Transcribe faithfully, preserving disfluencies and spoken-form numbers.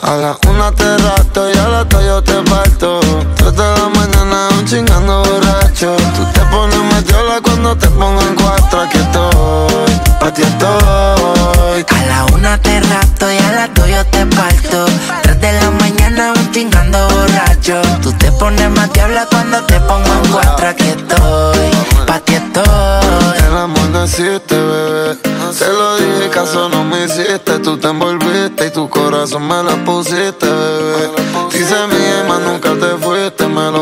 A la una te rapto y a las dos yo te parto. Tres de la mañana aún chingando borracho. Tú te pones metiola cuando te pongo en cuatro. Aquí estoy, pa' ti estoy. A la una te rapto y a las dos yo te parto. Tres de la mañana aún chingando borracho. Tú te pones más diabla cuando te pongo en cuatro. Aquí estoy, pa' ti estoy. El amor no existe, bebé. Te lo dije, caso no me hiciste. Tú te envolviste y tu corazón me lo pusiste, bebé. Dice mi alma, nunca te fuiste, me lo